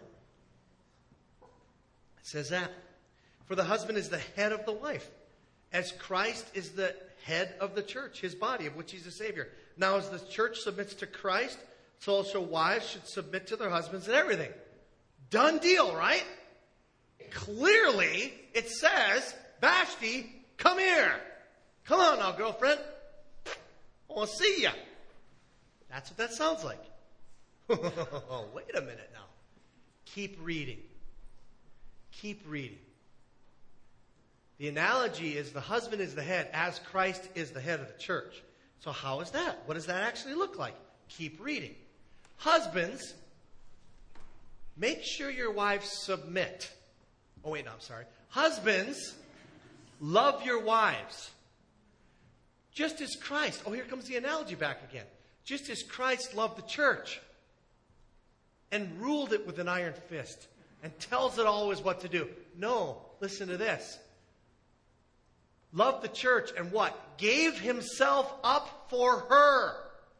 It says that. For the husband is the head of the wife, as Christ is the head of the church, his body, of which he's the Savior. Now, as the church submits to Christ, so also wives should submit to their husbands in everything. Done deal, right? Clearly, it says, Vashti, come here. Come on now, girlfriend. I want to see ya. That's what that sounds like. Oh, wait a minute now. Keep reading. Keep reading. The analogy is the husband is the head as Christ is the head of the church. So how is that? What does that actually look like? Keep reading. Husbands, make sure your wives submit. Oh, wait, no, I'm sorry. Husbands, love your wives. Just as Christ, oh, here comes the analogy back again. Just as Christ loved the church and ruled it with an iron fist and tells it always what to do. No, listen to this. Loved the church and what? Gave himself up for her.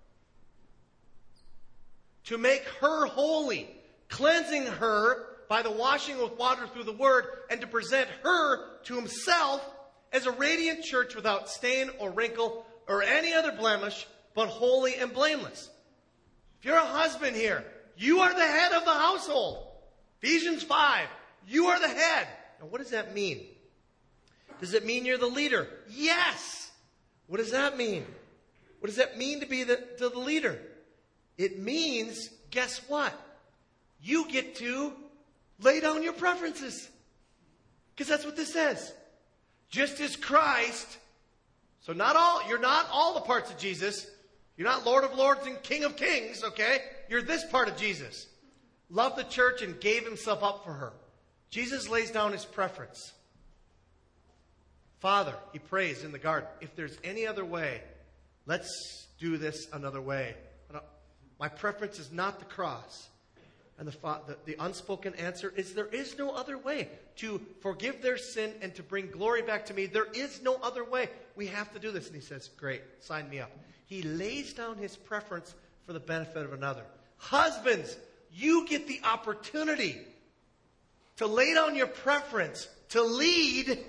To make her holy, cleansing her by the washing with water through the word, and to present her to himself as a radiant church without stain or wrinkle or any other blemish, but holy and blameless. If you're a husband here, you are the head of the household. Ephesians five, you are the head. Now, what does that mean? Does it mean you're the leader? Yes. What does that mean? What does that mean to be the, to the leader? It means, guess what? You get to lay down your preferences. Because that's what this says. Just as Christ, so not all, you're not all the parts of Jesus. You're not Lord of Lords and King of Kings, okay? You're this part of Jesus. Loved the church and gave himself up for her. Jesus lays down his preference. Father, he prays in the garden, if there's any other way, let's do this another way. My preference is not the cross. And the, the, the unspoken answer is there is no other way to forgive their sin and to bring glory back to me. There is no other way. We have to do this. And he says, great, sign me up. He lays down his preference for the benefit of another. Husbands, you get the opportunity to lay down your preference, to lead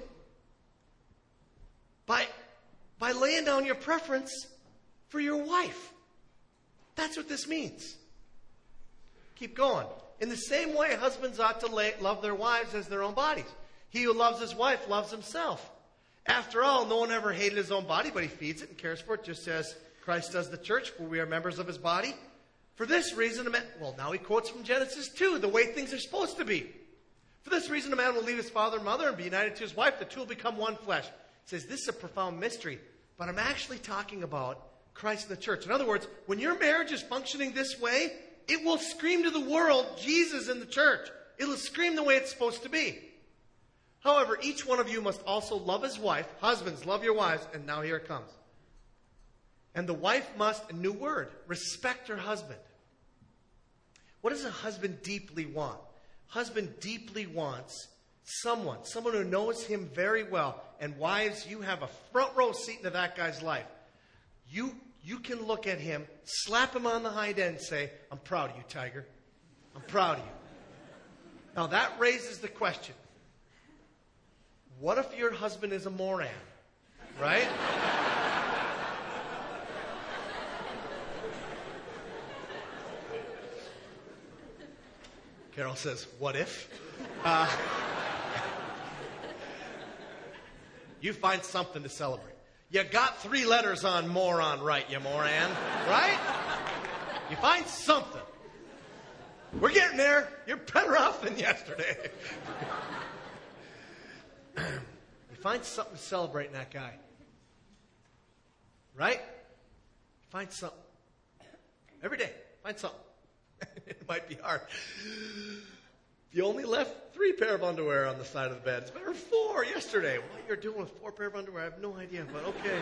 by, by laying down your preference for your wife. That's what this means. Keep going. In the same way, husbands ought to lay, love their wives as their own bodies. He who loves his wife loves himself. After all, no one ever hated his own body, but he feeds it and cares for it, just as Christ does the church, for we are members of his body. For this reason, a man, well, now he quotes from Genesis two, the way things are supposed to be. For this reason, a man will leave his father and mother and be united to his wife. The two will become one flesh. He says, this is a profound mystery, but I'm actually talking about Christ and the church. In other words, when your marriage is functioning this way, it will scream to the world, Jesus in the church. It will scream the way it's supposed to be. However, each one of you must also love his wife. Husbands, love your wives. And now here it comes. And the wife must, a new word, respect her husband. What does a husband deeply want? Husband deeply wants someone, someone who knows him very well. And wives, you have a front row seat into that guy's life. You You can look at him, slap him on the hind end and say, I'm proud of you, Tiger. I'm proud of you. Now that raises the question. What if your husband is a moron? Right? Carol says, what if? Uh, You find something to celebrate. You got three letters on moron right, you moron. Right? You find something. We're getting there. You're better off than yesterday. You find something to celebrate in that guy. Right? Find something. Every day. Find something. It might be hard. You only left three pair of underwear on the side of the bed. It's better four yesterday. What you're doing with four pair of underwear, I have no idea, but okay.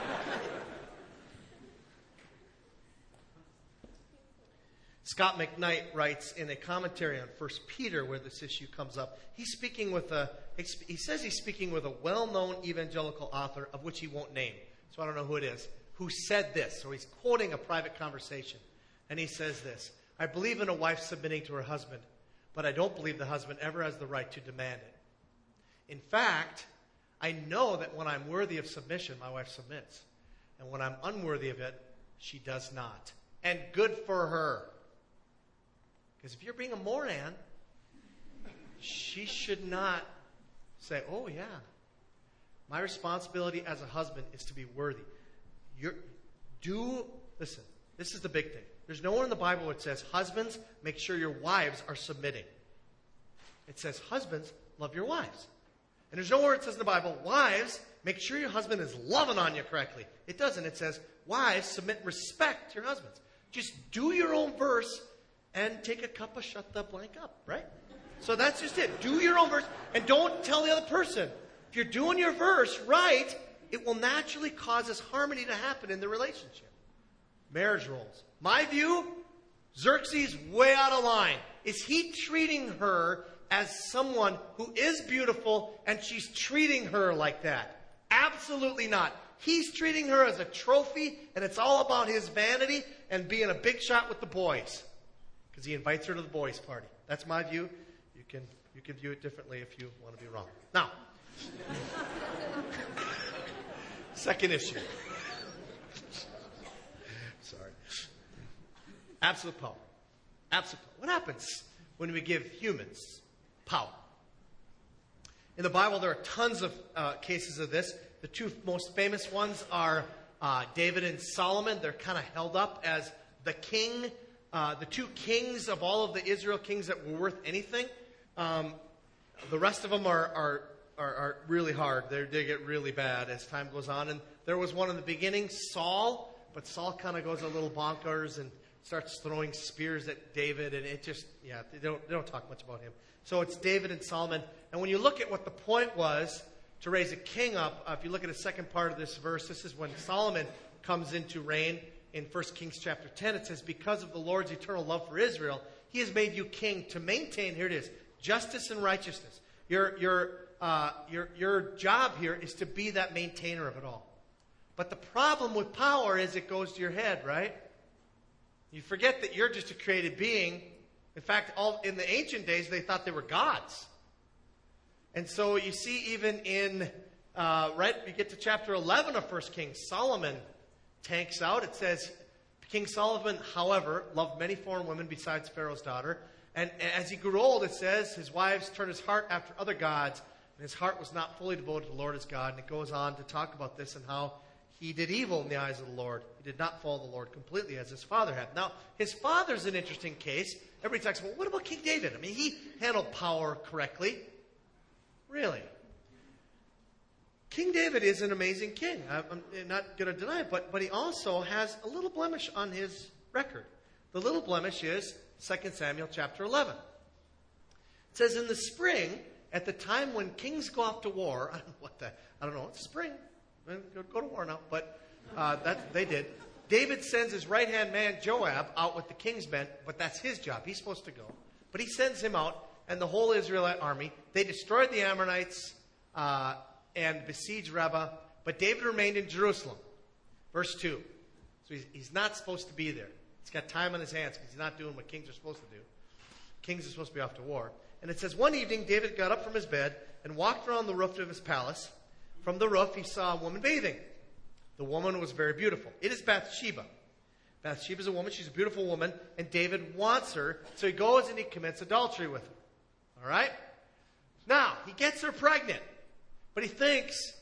Scott McKnight writes in a commentary on First Peter where this issue comes up. He's speaking with a, he says he's speaking with a well-known evangelical author of which he won't name, so I don't know who it is, who said this. So he's quoting a private conversation. And he says this, I believe in a wife submitting to her husband, but I don't believe the husband ever has the right to demand it. In fact, I know that when I'm worthy of submission, my wife submits. And when I'm unworthy of it, she does not. And good for her. Because if you're being a moron, she should not say, oh yeah, my responsibility as a husband is to be worthy. You're, do, listen, this is the big thing. There's nowhere in the Bible where it says, husbands, make sure your wives are submitting. It says, husbands, love your wives. And there's nowhere it says in the Bible, wives, make sure your husband is loving on you correctly. It doesn't. It says, wives, submit and respect your husbands. Just do your own verse and take a cup of shut the blank up, right? So that's just it. Do your own verse and don't tell the other person. If you're doing your verse right, it will naturally cause this harmony to happen in the relationship. Marriage roles. My view, Xerxes way out of line. Is he treating her as someone who is beautiful and she's treating her like that? Absolutely not. He's treating her as a trophy and it's all about his vanity and being a big shot with the boys. Because he invites her to the boys' party. That's my view. You can you can view it differently if you want to be wrong. Now, second issue. Sorry. Absolute power. Absolute power. What happens when we give humans power? In the Bible, there are tons of uh, cases of this. The two most famous ones are uh, David and Solomon. They're kind of held up as the king, uh, the two kings of all of the Israel kings that were worth anything. Um, the rest of them are are, are, are really hard. They're, they get really bad as time goes on. And there was one in the beginning, Saul, but Saul kind of goes a little bonkers and starts throwing spears at David, and it just, yeah, they don't, they don't talk much about him. So it's David and Solomon. And when you look at what the point was to raise a king up, uh, if you look at the second part of this verse, this is when Solomon comes into reign in First Kings chapter ten. It says, because of the Lord's eternal love for Israel, he has made you king to maintain, here it is, justice and righteousness. Your, your, uh, your, your job here is to be that maintainer of it all. But the problem with power is it goes to your head, right? You forget that you're just a created being. In fact, all in the ancient days, they thought they were gods. And so you see even in, uh, right, you get to chapter eleven of First Kings, Solomon tanks out. It says, King Solomon, however, loved many foreign women besides Pharaoh's daughter. And as he grew old, it says, his wives turned his heart after other gods, and his heart was not fully devoted to the Lord his God. And it goes on to talk about this and how he did evil in the eyes of the Lord. He did not follow the Lord completely as his father had. Now, his father's an interesting case. Everybody talks about, what about King David? I mean, he handled power correctly. Really? King David is an amazing king. I'm not going to deny it, but, but he also has a little blemish on his record. The little blemish is Second Samuel chapter eleven. It says, in the spring, at the time when kings go off to war, I don't know what the, I don't know, it's spring. Go, go to war now, but uh, that they did. David sends his right-hand man, Joab, out with the king's men, but that's his job. He's supposed to go. But he sends him out, and the whole Israelite army. They destroyed the Ammonites uh, and besieged Rabbah, but David remained in Jerusalem. Verse two. So he's, he's not supposed to be there. He's got time on his hands because he's not doing what kings are supposed to do. Kings are supposed to be off to war. And it says, one evening, David got up from his bed and walked around the roof of his palace. From the roof, he saw a woman bathing. The woman was very beautiful. It is Bathsheba. Bathsheba is a woman. She's a beautiful woman. And David wants her. So he goes and he commits adultery with her. All right? Now, he gets her pregnant. But he thinks,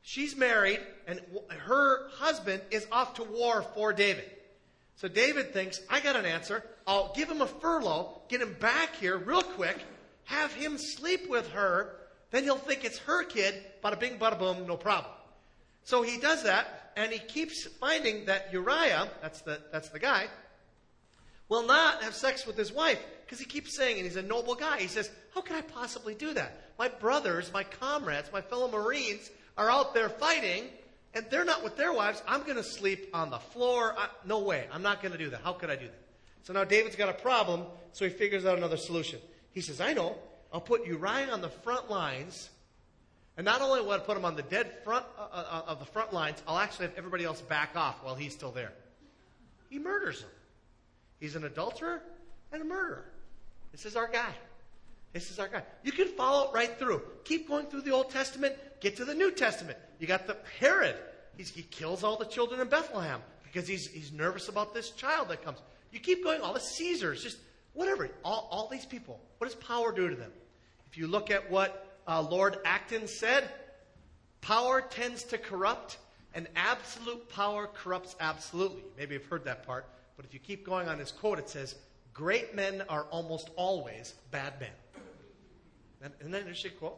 she's married, and her husband is off to war for David. So David thinks, I got an answer. I'll give him a furlough, get him back here real quick, have him sleep with her, then he'll think it's her kid, bada bing, bada boom, no problem. So he does that, and he keeps finding that Uriah, that's the, that's the guy, will not have sex with his wife, because he keeps saying, and he's a noble guy, he says, how can I possibly do that? My brothers, my comrades, my fellow Marines are out there fighting, and they're not with their wives. I'm going to sleep on the floor. I, no way. I'm not going to do that. How could I do that? So now David's got a problem, so he figures out another solution. He says, I know. I'll put Uriah on the front lines, and not only will I put him on the dead front uh, uh, of the front lines, I'll actually have everybody else back off while he's still there. He murders him. He's an adulterer and a murderer. This is our guy. This is our guy. You can follow it right through. Keep going through the Old Testament. Get to the New Testament. You got the Herod. He's, he kills all the children in Bethlehem because he's, he's nervous about this child that comes. You keep going. All the Caesars, just whatever. All, all these people. What does power do to them? If you look at what uh, Lord Acton said, power tends to corrupt, and absolute power corrupts absolutely. Maybe you've heard that part. But if you keep going on his quote, it says, great men are almost always bad men. Isn't that an interesting quote?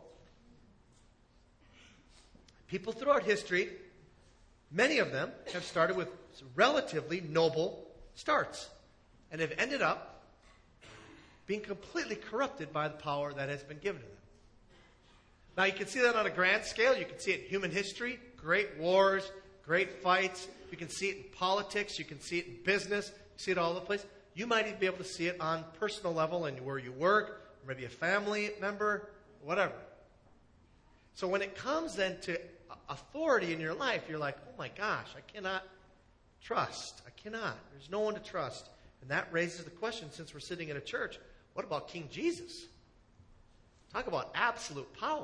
People throughout history, many of them have started with relatively noble starts and have ended up being completely corrupted by the power that has been given to them. Now, you can see that on a grand scale. You can see it in human history, great wars, great fights. You can see it in politics. You can see it in business. You see it all over the place. You might even be able to see it on personal level and where you work, or maybe a family member, whatever. So when it comes then to authority in your life, you're like, oh my gosh, I cannot trust. I cannot. There's no one to trust. And that raises the question, since we're sitting in a church, what about King Jesus? Talk about absolute power.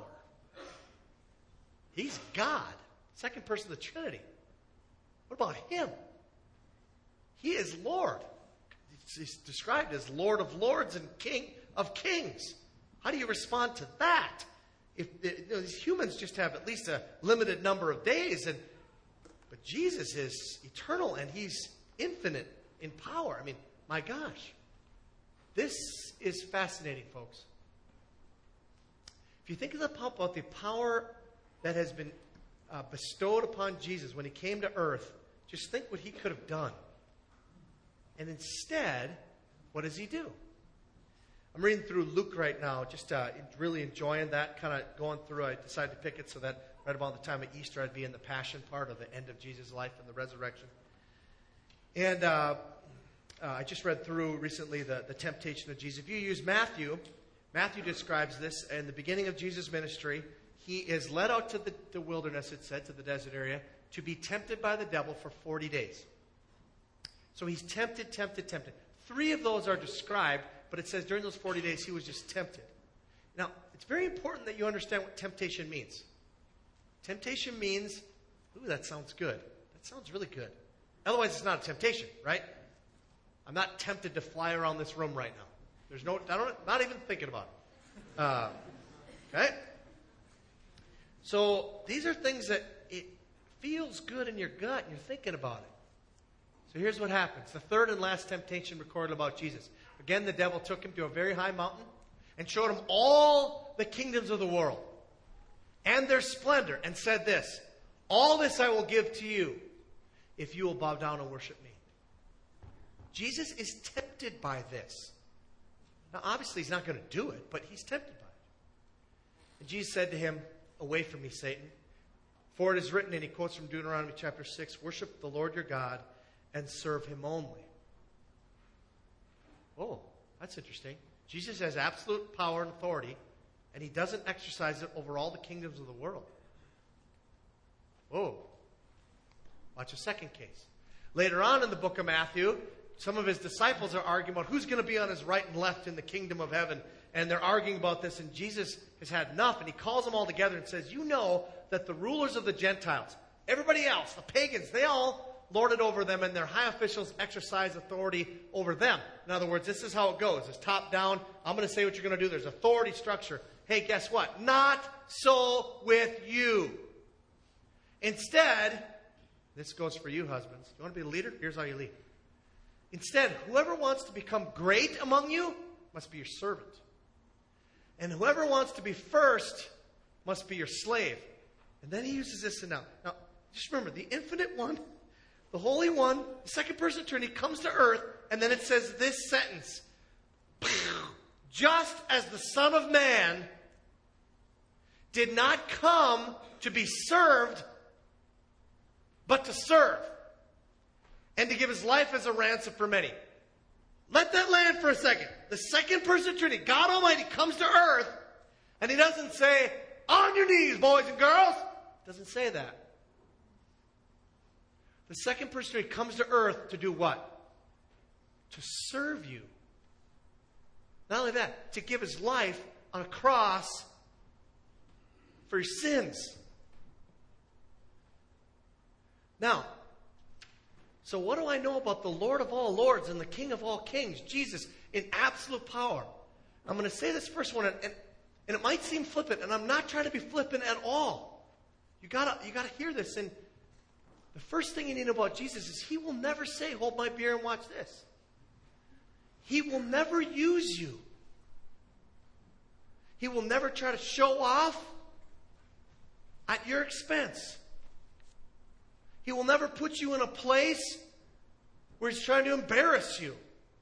He's God, second person of the Trinity. What about him? He is Lord. He's described as Lord of Lords and King of Kings. How do you respond to that? If you know, these humans just have at least a limited number of days, and but Jesus is eternal and he's infinite in power. I mean, my gosh, this is fascinating, folks. If you think of the, about the power that has been uh, bestowed upon Jesus when he came to earth, just think what he could have done. And instead, what does he do? I'm reading through Luke right now, just uh, really enjoying that, kind of going through. I decided to pick it so that right about the time of Easter, I'd be in the passion part of the end of Jesus' life and the resurrection. And uh, uh, I just read through recently the, the temptation of Jesus. If you use Matthew, Matthew describes this in the beginning of Jesus' ministry. He is led out to the, the wilderness, it said, to the desert area, to be tempted by the devil for forty days. So he's tempted, tempted, tempted. Three of those are described, but it says during those forty days he was just tempted. Now, it's very important that you understand what temptation means. Temptation means, ooh, that sounds good. That sounds really good. Otherwise, it's not a temptation, right? I'm not tempted to fly around this room right now. There's no, I don't, not even thinking about it. Uh, okay? So these are things that it feels good in your gut and you're thinking about it. So here's what happens. The third and last temptation recorded about Jesus. Again, the devil took him to a very high mountain and showed him all the kingdoms of the world and their splendor and said this, all this I will give to you if you will bow down and worship me. Jesus is tempted by this. Now, obviously, he's not going to do it, but he's tempted by it. And Jesus said to him, away from me, Satan. For it is written, and he quotes from Deuteronomy chapter six, worship the Lord your God and serve him only. Oh, that's interesting. Jesus has absolute power and authority, and he doesn't exercise it over all the kingdoms of the world. Whoa. Watch a second case. Later on in the book of Matthew, some of his disciples are arguing about who's going to be on his right and left in the kingdom of heaven. And they're arguing about this, and Jesus has had enough, and he calls them all together and says, you know that the rulers of the Gentiles, everybody else, the pagans, they all lord it over them, and their high officials exercise authority over them. In other words, this is how it goes. It's top down. I'm going to say what you're going to do. There's authority structure. Hey, guess what? Not so with you. Instead, this goes for you, husbands. You want to be a leader? Here's how you lead. Instead, whoever wants to become great among you must be your servant. And whoever wants to be first must be your slave. And then he uses this and now. Now, just remember, the infinite one, the Holy One, the second person of the Trinity comes to earth, and then it says this sentence. Just as the Son of Man did not come to be served, but to serve, and to give his life as a ransom for many. Let that land for a second. The second person of the Trinity, God Almighty, comes to earth, and he doesn't say, on your knees, boys and girls. Doesn't say that. The second person of the Trinity comes to earth to do what? To serve you. Not only that, to give his life on a cross for your sins. Now, so what do I know about the Lord of all lords and the King of all kings, Jesus, in absolute power? I'm going to say this first one, and, and, and it might seem flippant, and I'm not trying to be flippant at all. You gotta, you gotta hear this. And the first thing you need to know about Jesus is he will never say, hold my beer and watch this. He will never use you. He will never try to show off at your expense. He will never put you in a place where he's trying to embarrass you.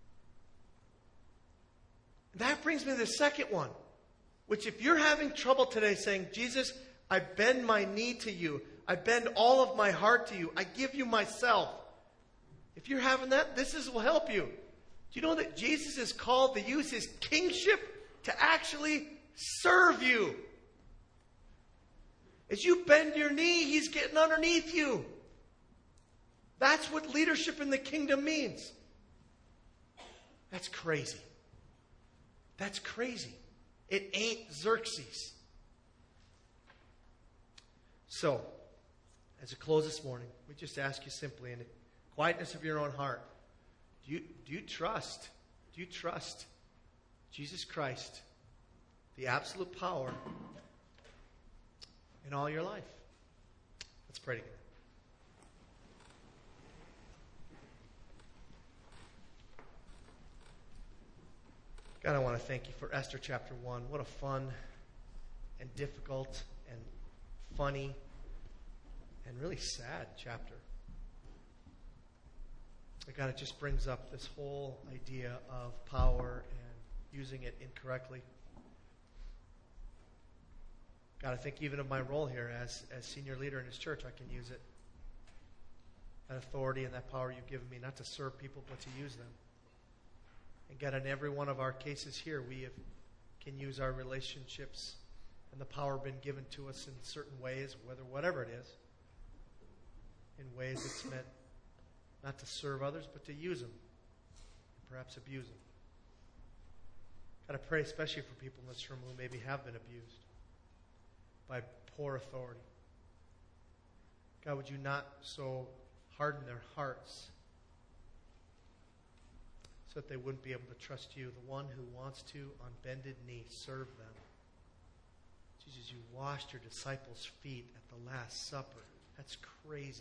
And that brings me to the second one, which if you're having trouble today saying, Jesus, I bend my knee to you. I bend all of my heart to you. I give you myself. If you're having that, this is, will help you. Do you know that Jesus is called to use his kingship to actually serve you? As you bend your knee, he's getting underneath you. That's what leadership in the kingdom means. That's crazy. That's crazy. It ain't Xerxes. So, as I close this morning, we just ask you simply in the quietness of your own heart, do you, do you trust, do you trust Jesus Christ, the absolute power in all your life? Let's pray together. God, I want to thank you for Esther chapter one. What a fun and difficult and funny and really sad chapter. God, it just brings up this whole idea of power and using it incorrectly. God, I think even of my role here as, as senior leader in this church, I can use it. That authority and that power you've given me, not to serve people, but to use them. And God, in every one of our cases here, we have, can use our relationships and the power been given to us in certain ways, whether whatever it is, in ways it's meant not to serve others, but to use them, and perhaps abuse them. God, I pray especially for people in this room who maybe have been abused by poor authority. God, would you not so harden their hearts so that they wouldn't be able to trust you, the one who wants to, on bended knee, serve them. Jesus, you washed your disciples' feet at the Last Supper. That's crazy.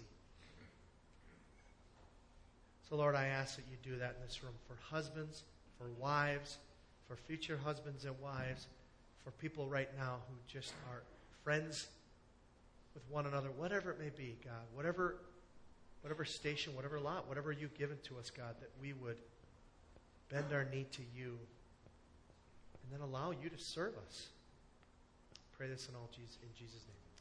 So, Lord, I ask that you do that in this room for husbands, for wives, for future husbands and wives, for people right now who just are friends with one another, whatever it may be, God, whatever, whatever station, whatever lot, whatever you've given to us, God, that we would bend our knee to you and then allow you to serve us. Pray this in all Jesus, in Jesus' name.